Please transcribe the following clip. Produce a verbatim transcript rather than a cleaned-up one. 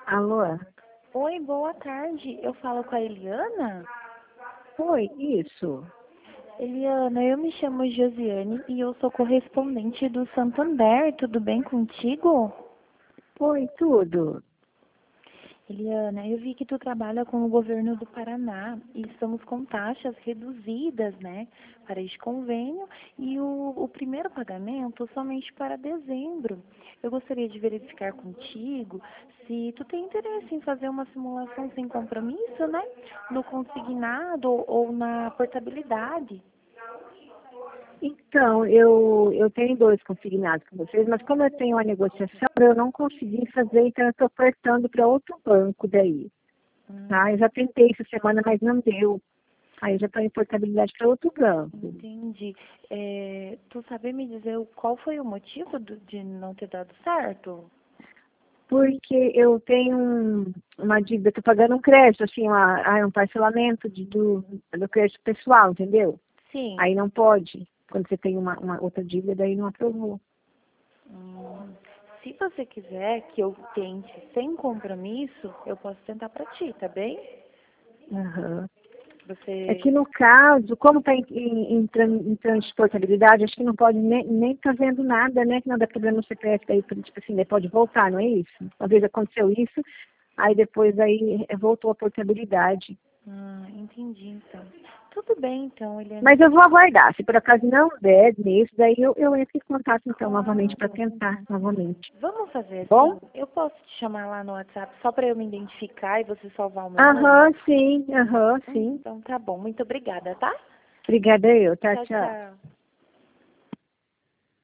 Alô? Oi, boa tarde. Eu falo com a Eliana? Oi, isso. Eliana, eu me chamo Josiane e eu sou correspondente do Santander. Tudo bem contigo? Oi, tudo. Eliana, eu vi que tu trabalha com o governo do Paraná e estamos com taxas reduzidas, né, para este convênio e o, o primeiro pagamento somente para dezembro. Eu gostaria de verificar contigo se tu tem interesse em fazer uma simulação sem compromisso, né, no consignado ou na portabilidade. Então, eu, eu tenho dois consignados com vocês, mas como eu tenho uma negociação, eu não consegui fazer, então eu estou apertando para outro banco daí. Hum, Tá? Eu já tentei essa semana, mas não deu. Aí eu já estou em portabilidade para outro banco. entendi. É, tu sabe me dizer o- qual foi o motivo do- de não ter dado certo? Porque eu tenho um- uma dívida, estou pagando um crédito, assim, uma, ah, um parcelamento de, do, do crédito pessoal, entendeu? Sim. Aí não pode. Quando você tem uma, uma outra dívida, daí não aprovou. Hum, se você quiser que eu tente sem compromisso, eu posso tentar pra ti, tá bem? Aham. É que Você. no caso, como está em, em, em, tran- em transportabilidade, acho que não pode nem nem tá vendo nada, né? Que não dá problema no C P F, daí, tipo assim, daí pode voltar, não é isso? Uma vez aconteceu isso, aí depois aí eh, voltou a portabilidade. Ah, entendi então. Tudo bem então, Eliane. Mas eu vou aguardar, se por acaso não der nisso, daí eu, eu entro em contato então novamente para Claro. tentar novamente. Vamos fazer Bom? assim? Eu posso te chamar lá no WhatsApp só pra eu me identificar e você salvar o meu número? Aham, sim, aham, Hum, sim. Então tá bom. Muito obrigada, tá? Obrigada eu, tá, Tchau, tchau. tchau.